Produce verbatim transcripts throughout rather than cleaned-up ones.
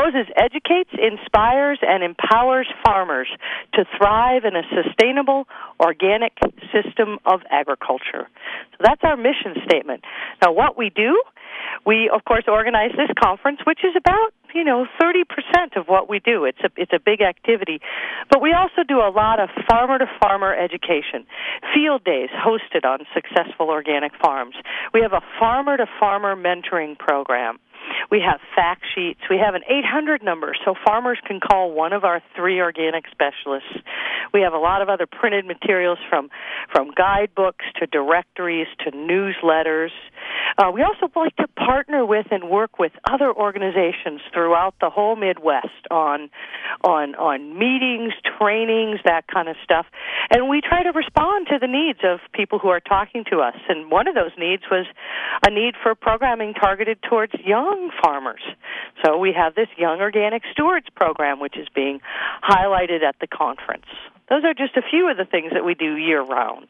Moses educates, inspires, and empowers farmers to thrive in a sustainable, organic system of agriculture. So that's our mission statement. Now, what we do, we, of course, organize this conference, which is about, you know, thirty percent of what we do. It's a, it's a big activity. But we also do a lot of farmer-to-farmer education, field days hosted on successful organic farms. We have a farmer-to-farmer mentoring program. We have fact sheets. We have an eight hundred number, so farmers can call one of our three organic specialists. We have a lot of other printed materials from, from guidebooks to directories to newsletters. Uh, we also like to partner with and work with other organizations throughout the whole Midwest on, on, on meetings, trainings, that kind of stuff. And we try to respond to the needs of people who are talking to us. And one of those needs was a need for programming targeted towards young farmers. So we have this Young Organic Stewards program, which is being highlighted at the conference. Those are just a few of the things that we do year-round.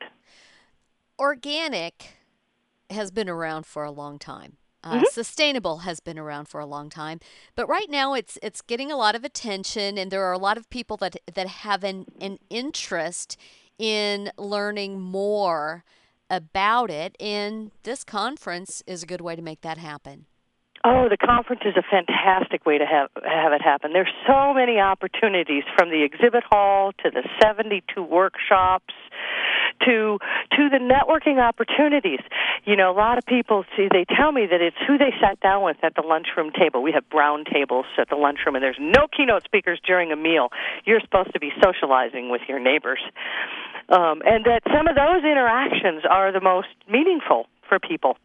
Organic has been around for a long time. Uh, mm-hmm. Sustainable has been around for a long time, but right now it's it's getting a lot of attention, and there are a lot of people that that have an, an interest in learning more about it, and this conference is a good way to make that happen. Oh, the conference is a fantastic way to have have it happen. There's so many opportunities, from the exhibit hall to the seventy-two workshops to to the networking opportunities. You know, a lot of people, see, they tell me that it's who they sat down with at the lunchroom table. We have brown tables at the lunchroom, and there's no keynote speakers during a meal. You're supposed to be socializing with your neighbors. Um, and that some of those interactions are the most meaningful for people.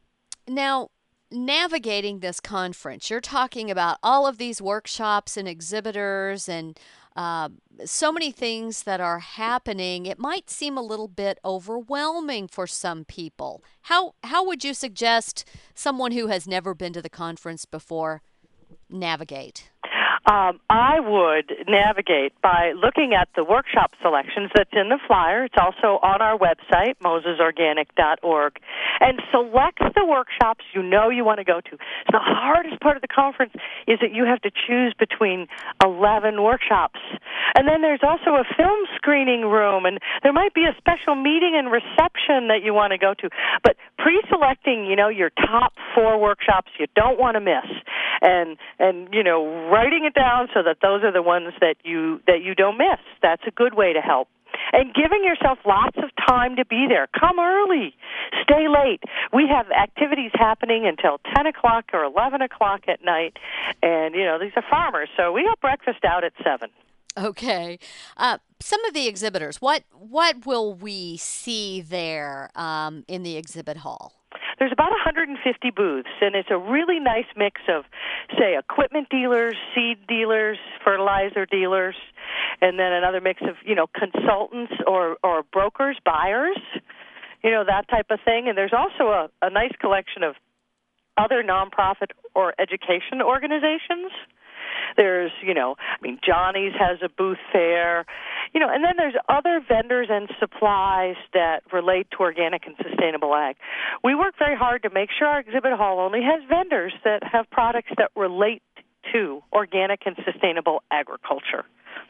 Now, navigating this conference, you're talking about all of these workshops and exhibitors and uh, so many things that are happening. It might seem a little bit overwhelming for some people. How how would you suggest someone who has never been to the conference before navigate? Um, I would navigate by looking at the workshop selections that's in the flyer. It's also on our website, moses organic dot org, and select the workshops you know you want to go to. The hardest part of the conference is that you have to choose between eleven workshops. And then there's also a film screening room, and there might be a special meeting and reception that you want to go to. But pre-selecting, you know, your top four workshops you don't want to miss, and and you know, writing it down so that those are the ones that you that you don't miss. That's a good way to help. And giving yourself lots of time to be there. Come early. Stay late. We have activities happening until ten o'clock or eleven o'clock at night. And, you know, these are farmers, so we have breakfast out at seven. Okay. Uh, some of the exhibitors, what what will we see there um, in the exhibit hall? There's about one hundred fifty booths, and it's a really nice mix of, say, equipment dealers, seed dealers, fertilizer dealers, and then another mix of, you know, consultants or, or brokers, buyers, you know, that type of thing. And there's also a, a nice collection of other nonprofit or education organizations. There's, you know, I mean, Johnny's has a booth there, you know, and then there's other vendors and supplies that relate to organic and sustainable ag. We work very hard to make sure our exhibit hall only has vendors that have products that relate to organic and sustainable agriculture.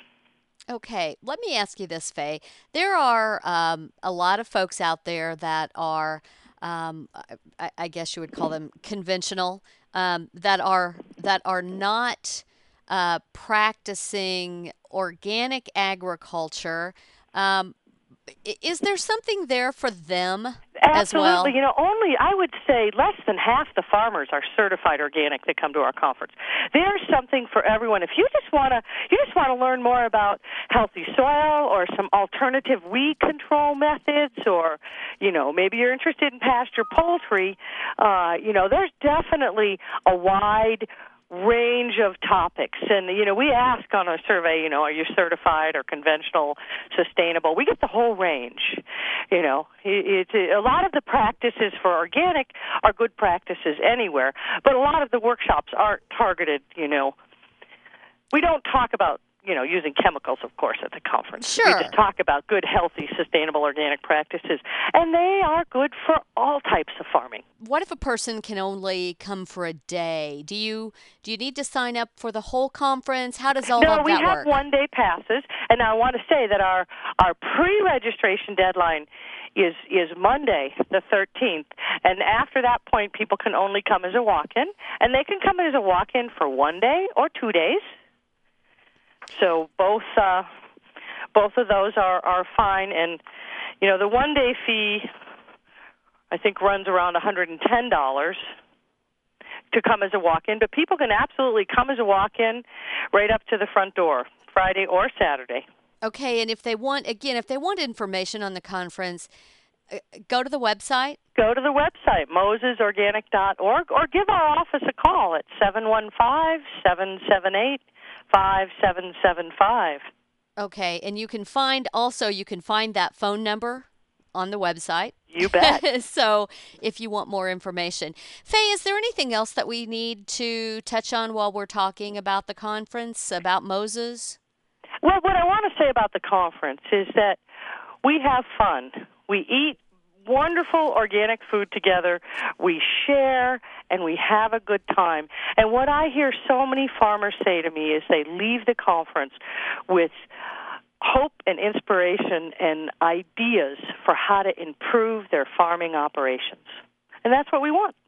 Okay, let me ask you this, Faye. There are um, a lot of folks out there that are, um, I, I guess you would call them conventional, um, that are that are not uh, practicing organic agriculture. Um, is there something there for them as well? Absolutely. You know, only, I would say, less than half the farmers are certified organic that come to our conference. There's something for everyone. If you just want to, you just want to learn more about healthy soil or some alternative weed control methods, or, you know, maybe you're interested in pasture poultry, uh, you know, there's definitely a wide range of topics. And, you know, we ask on a survey, you know, are you certified or conventional, sustainable? We get the whole range. You know, it's a lot of the practices for organic are good practices anywhere, but a lot of the workshops aren't targeted, you know. We don't talk about, you know, using chemicals, of course, at the conference. Sure. We just talk about good, healthy, sustainable organic practices, and they are good for all types of farming. What if a person can only come for a day? Do you do you need to sign up for the whole conference? How does all no, of we that have work? one-day passes, and I want to say that our our pre-registration deadline is is Monday, the thirteenth, and after that point, people can only come as a walk-in, and they can come as a walk-in for one day or two days. So both uh, both of those are, are fine, and you know the one-day fee, I think, runs around one hundred ten dollars to come as a walk-in, but people can absolutely come as a walk-in right up to the front door, Friday or Saturday. Okay, and if they want, again, if they want information on the conference, uh, go to the website. Go to the website, moses organic dot org, or give our office a call at seven one five, seven seven eight, five seven seven five. Okay, and you can find, also, you can find that phone number on the website. You bet. So if you want more information. Faye, is there anything else that we need to touch on while we're talking about the conference, about Moses? Well, what I want to say about the conference is that we have fun. We eat wonderful organic food together. We share, and we have a good time. And what I hear so many farmers say to me is they leave the conference with hope and inspiration and ideas for how to improve their farming operations. And that's what we want.